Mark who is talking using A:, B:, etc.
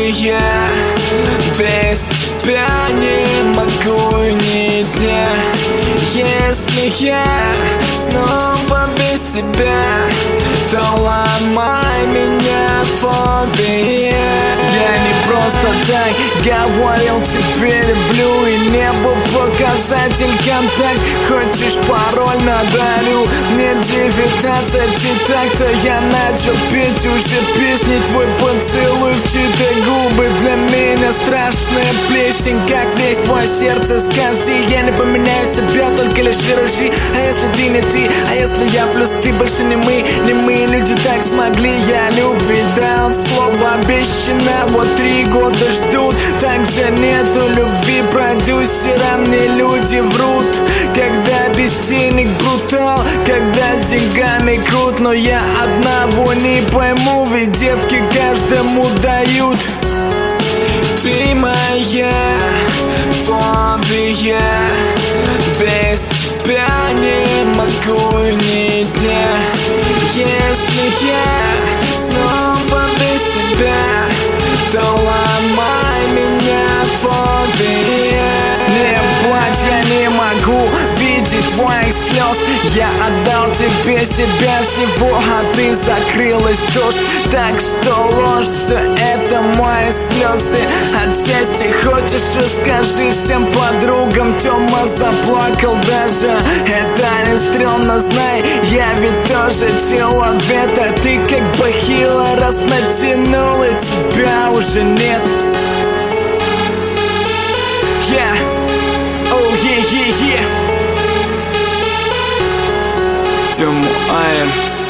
A: фобия. Без тебя не могу ни дня. Если я снова без тебя, то ломай меня, фобия. Я не просто так говорил тебе люблю, и не был показатель контакт. Хочешь пароль, надарю. Мне 19, и так-то я начал петь уже песни. Твой поцелуй в чьи-то губы для меня страшная плесень. Как весь твое сердце, скажи. Я не поменяю себя, только лишь виражи. А если ты не ты, а если я плюс ты, больше не мы люди так смогли. Я любви дал слово обещано, вот 3 года ждут. Также нету любви, продюсера мне люди врут. Когда бессильник брутал, когда с деньгами крут. Но я одного не пойму, ведь девки каждому дают. Ты моя фобия. Без тебя не могу ни дня. Если я снова без тебя, то ломай меня, фобия. Не плачь, я не могу видеть твоих слез. Я отдал тебе себя всего, а ты закрылась дождь. Так что ложь, все это мои слезы. Отчасти хочешь, расскажи всем подругам. Тёма заплакал даже, это не стрёмно, знай. Я ведь тоже человек, а ты как бахила раз натянула, тебя уже нет. Yeah, oh yeah, yeah, yeah. Тёма Айр.